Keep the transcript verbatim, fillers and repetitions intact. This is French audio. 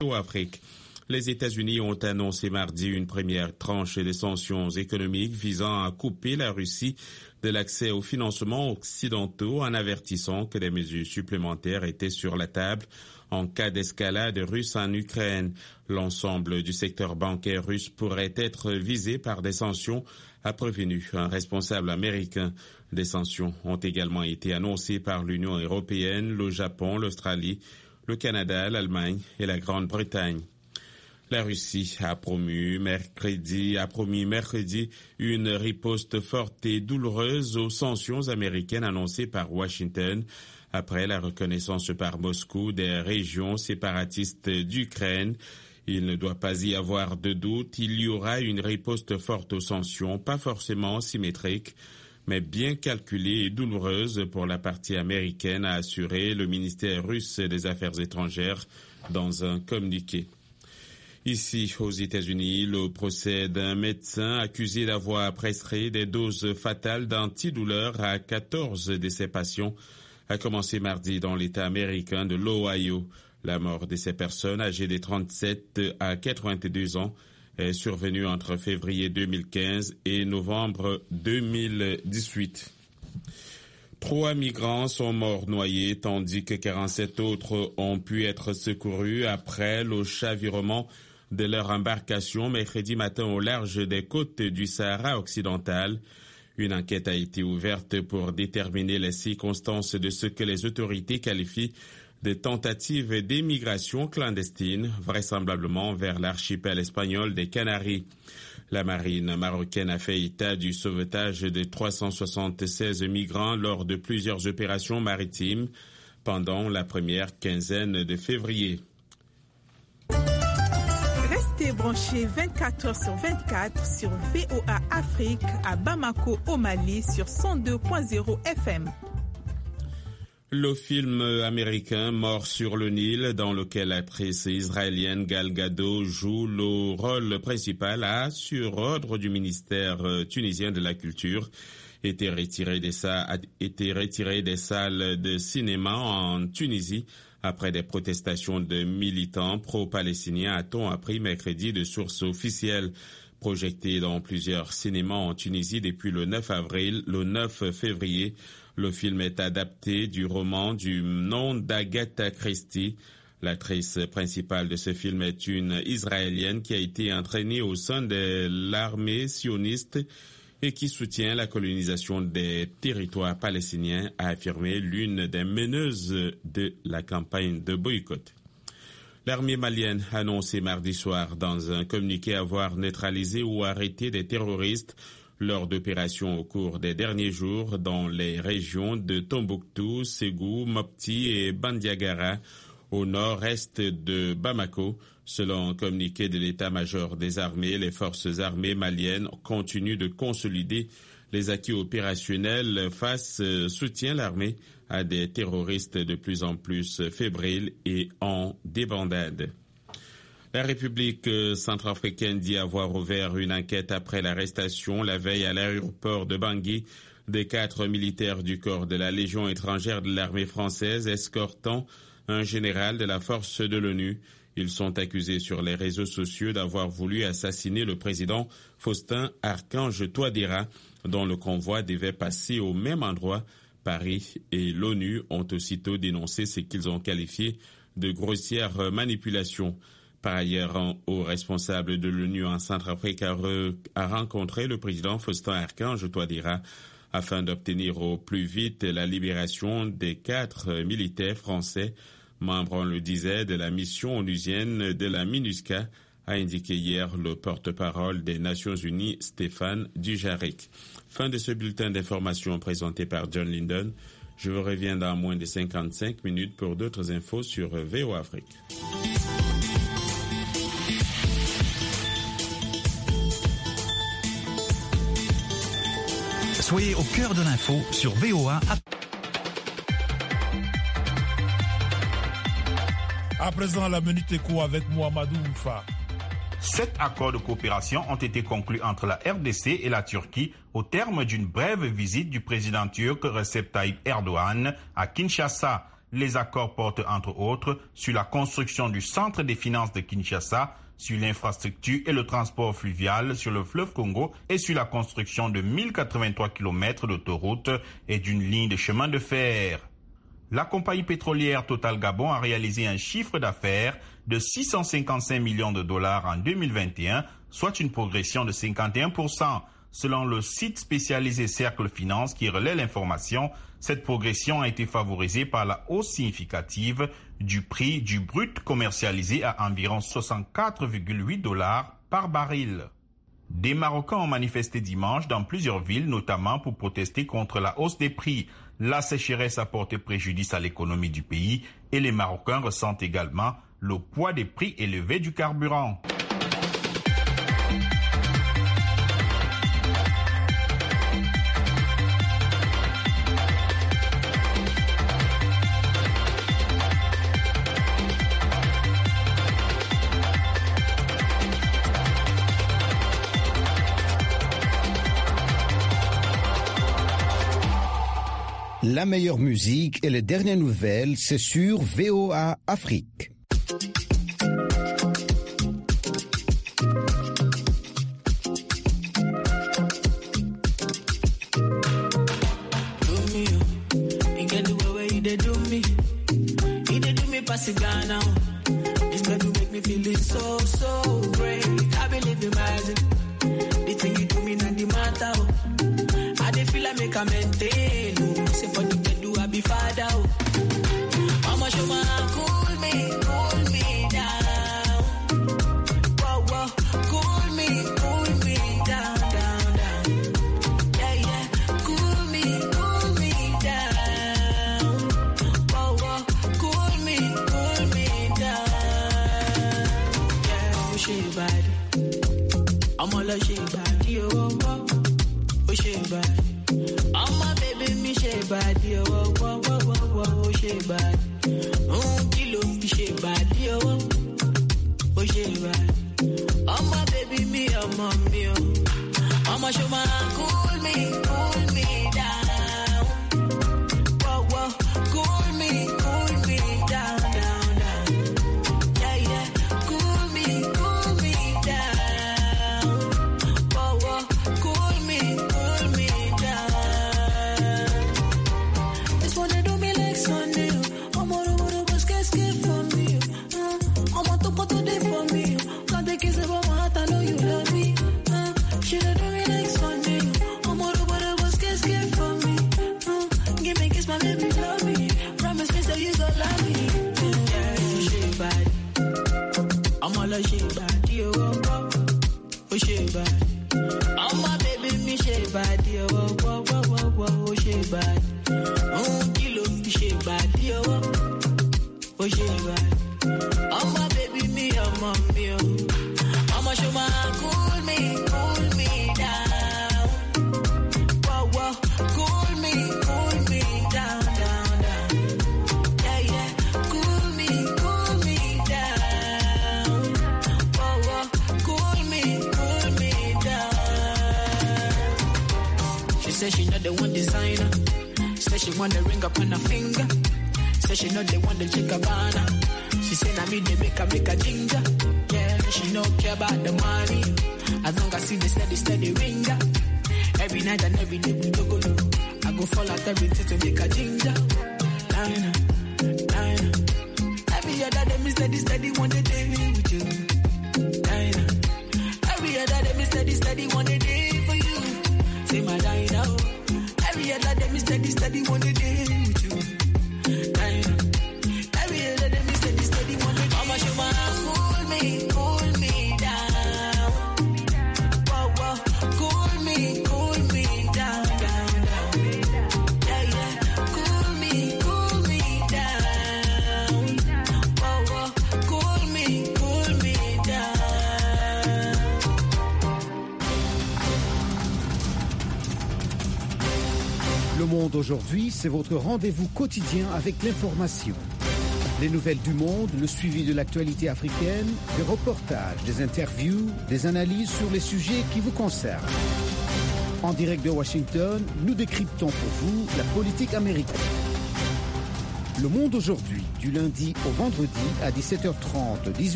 Afrique. Les États-Unis ont annoncé mardi une première tranche des sanctions économiques visant à couper la Russie de l'accès aux financements occidentaux en avertissant que des mesures supplémentaires étaient sur la table en cas d'escalade russe en Ukraine. L'ensemble du secteur bancaire russe pourrait être visé par des sanctions, a prévenu un responsable américain. Des sanctions ont également été annoncées par l'Union européenne, le Japon, l'Australie, le Canada, l'Allemagne et la Grande-Bretagne. La Russie a promu mercredi, a promis mercredi une riposte forte et douloureuse aux sanctions américaines annoncées par Washington après la reconnaissance par Moscou des régions séparatistes d'Ukraine. Il ne doit pas y avoir de doute, il y aura une riposte forte aux sanctions, pas forcément symétrique, mais bien calculée et douloureuse pour la partie américaine, a assuré le ministère russe des Affaires étrangères dans un communiqué. Ici, aux États-Unis, le procès d'un médecin accusé d'avoir prescrit des doses fatales d'antidouleurs à quatorze de ses patients a commencé mardi dans l'État américain de l'Ohio. La mort de ces personnes âgées de trente-sept à quatre-vingt-deux ans est survenue entre février deux mille quinze et novembre deux mille dix-huit. Trois migrants sont morts noyés tandis que quarante-sept autres ont pu être secourus après le chavirement de leur embarcation mercredi matin au large des côtes du Sahara occidental. Une enquête a été ouverte pour déterminer les circonstances de ce que les autorités qualifient de tentatives d'émigration clandestine, vraisemblablement vers l'archipel espagnol des Canaries. La marine marocaine a fait état du sauvetage de trois cent soixante-seize migrants lors de plusieurs opérations maritimes pendant la première quinzaine de février. Restez branchés vingt-quatre heures sur vingt-quatre sur V O A Afrique à Bamako au Mali sur cent deux point zéro F M. Le film américain Mort sur le Nil, dans lequel l'actrice israélienne Gal Gadot joue le rôle principal, a, sur ordre du ministère tunisien de la Culture, été retiré des salles, a été retiré des salles de cinéma en Tunisie après des protestations de militants pro-palestiniens, a-t-on appris mercredi de sources officielles. Projeté dans plusieurs cinémas en Tunisie depuis le neuf avril, le neuf février, le film est adapté du roman du nom d'Agatha Christie. L'actrice principale de ce film est une Israélienne qui a été entraînée au sein de l'armée sioniste et qui soutient la colonisation des territoires palestiniens, a affirmé l'une des meneuses de la campagne de boycott. L'armée malienne a annoncé mardi soir dans un communiqué avoir neutralisé ou arrêté des terroristes lors d'opérations au cours des derniers jours dans les régions de Tombouctou, Ségou, Mopti et Bandiagara, au nord-est de Bamako. Selon un communiqué de l'état-major des armées, les forces armées maliennes continuent de consolider les acquis opérationnels face euh, soutien l'armée à des terroristes de plus en plus fébriles et en débandade. La République centrafricaine dit avoir ouvert une enquête après l'arrestation la veille à l'aéroport de Bangui des quatre militaires du corps de la Légion étrangère de l'armée française escortant un général de la force de l'ONU. Ils sont accusés sur les réseaux sociaux d'avoir voulu assassiner le président Faustin Archange Touadéra, dont le convoi devait passer au même endroit. Paris et l'ONU ont aussitôt dénoncé ce qu'ils ont qualifié de grossière manipulation. Par ailleurs, un haut responsable de l'ONU en Centrafrique a, re, a rencontré le président Faustin Archange Touadéra afin d'obtenir au plus vite la libération des quatre militaires français, membres, on le disait, de la mission onusienne de la MINUSCA, a indiqué hier le porte-parole des Nations Unies, Stéphane Dujarric. Fin de ce bulletin d'information présenté par John Linden. Je vous reviens dans moins de cinquante-cinq minutes pour d'autres infos sur V O Afrique. Soyez au cœur de l'info sur V O A. À présent, la Minute Éco avec Mohamedou Oufa. Sept accords de coopération ont été conclus entre la R D C et la Turquie au terme d'une brève visite du président turc Recep Tayyip Erdogan à Kinshasa. Les accords portent entre autres sur la construction du centre des finances de Kinshasa, sur l'infrastructure et le transport fluvial sur le fleuve Congo et sur la construction de mille quatre-vingt-trois kilomètres d'autoroutes et d'une ligne de chemin de fer. La compagnie pétrolière Total Gabon a réalisé un chiffre d'affaires de six cent cinquante-cinq millions de dollars en deux mille vingt et un, soit une progression de cinquante et un pour cent. Selon le site spécialisé Cercle Finance qui relaie l'information, cette progression a été favorisée par la hausse significative du prix du brut commercialisé à environ soixante-quatre virgule huit dollars par baril. Des Marocains ont manifesté dimanche dans plusieurs villes, notamment pour protester contre la hausse des prix. La sécheresse a porté préjudice à l'économie du pays et les Marocains ressentent également le poids des prix élevés du carburant. La meilleure musique et les dernières nouvelles, c'est sur V O A Afrique. Aujourd'hui, c'est votre rendez-vous quotidien avec l'information. Les nouvelles du monde, le suivi de l'actualité africaine, des reportages, des interviews, des analyses sur les sujets qui vous concernent. En direct de Washington, nous décryptons pour vous la politique américaine. Le Monde aujourd'hui, du lundi au vendredi à dix-sept heures trente,